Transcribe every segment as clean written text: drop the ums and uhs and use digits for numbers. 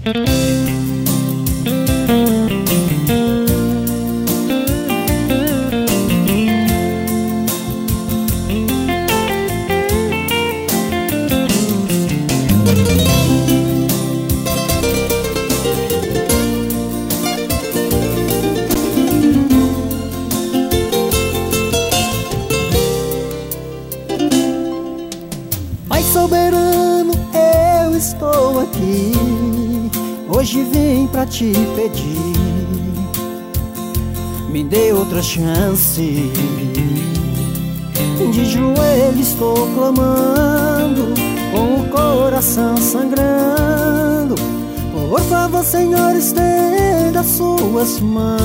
Pai soberano, eu estou aqui. Hoje vim pra te pedir, me dê outra chance. De joelho estou clamando, com o coração sangrando. Por favor, Senhor, estenda suas mãos.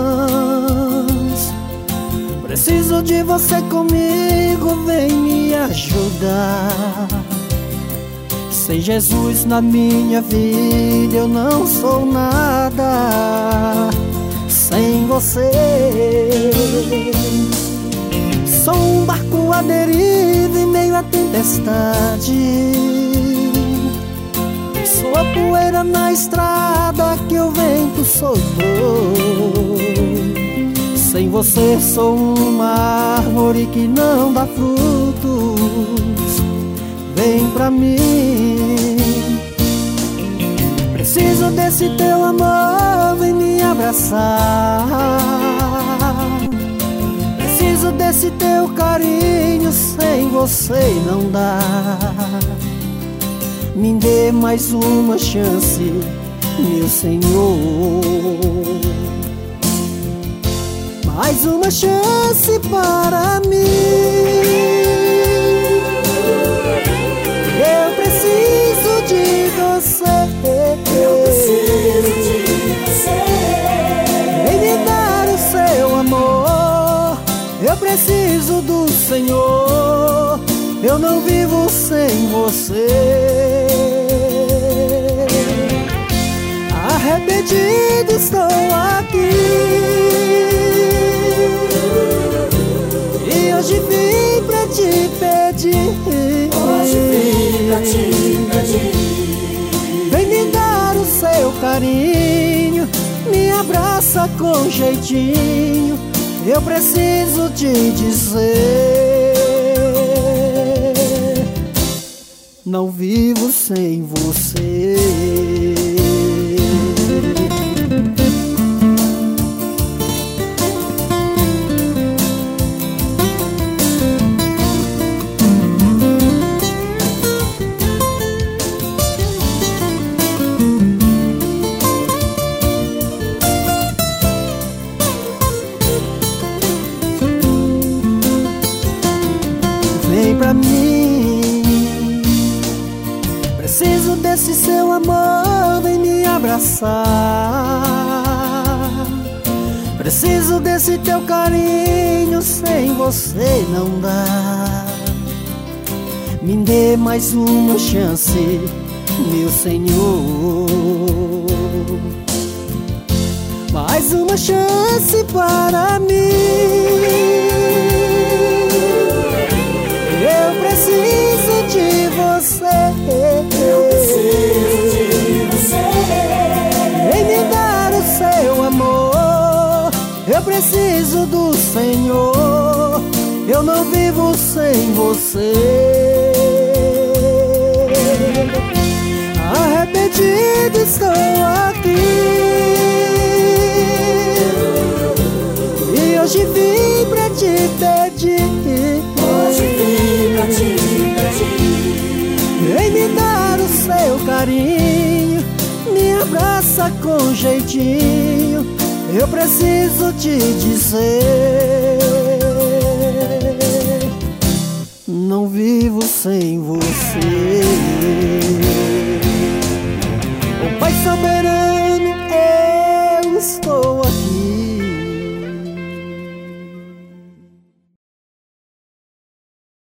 Preciso de você comigo, vem me ajudar. Sem Jesus na minha vida eu não sou nada. Sem você sou um barco à deriva em meio à tempestade. Sou a poeira na estrada que o vento soprou. Sem você sou uma árvore que não dá frutos. Vem pra mim. Preciso desse teu amor, vem me abraçar. Preciso desse teu carinho, sem você não dá. Me dê mais uma chance, meu Senhor. Mais uma chance para mim. Eu preciso de você. Eu preciso de você. Vem me dar o seu amor. Eu preciso do Senhor. Eu não vivo sem você. Arrependido estou aqui, e hoje vim pra te pedir. Hoje vim pra te pedir. Vem me dar o seu carinho, me abraça com jeitinho. Eu preciso te dizer, não vivo sem você. Vem pra mim. Preciso desse seu amor, vem me abraçar. Preciso desse teu carinho, sem você não dá. Me dê mais uma chance, meu Senhor. Mais uma chance para mim. Eu preciso de você. Eu preciso de você. Vem me dar o seu amor. Eu preciso do Senhor. Eu não vivo sem você. Arrependido estou aqui, e hoje vim pra te pedir. Hoje vim pra te pedir. Vem me dar o seu carinho, me abraça com jeitinho. Eu preciso te dizer, não vivo sem você.